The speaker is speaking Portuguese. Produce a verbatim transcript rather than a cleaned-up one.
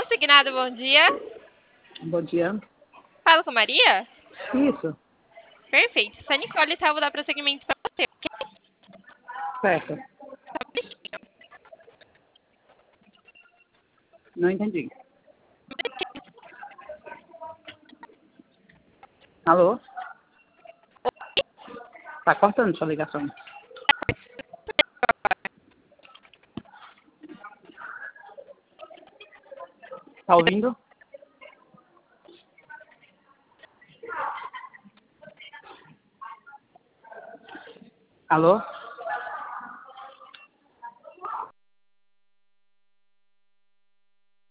Consignado, bom dia. Bom dia. Falo com Maria? Isso, Perfeito. Se a Nicole tá, eu vou dar prosseguimento pra você, ok? certo. Só um minutinho. Não entendi. Alô? Tá cortando sua ligação. Tá ouvindo? Alô?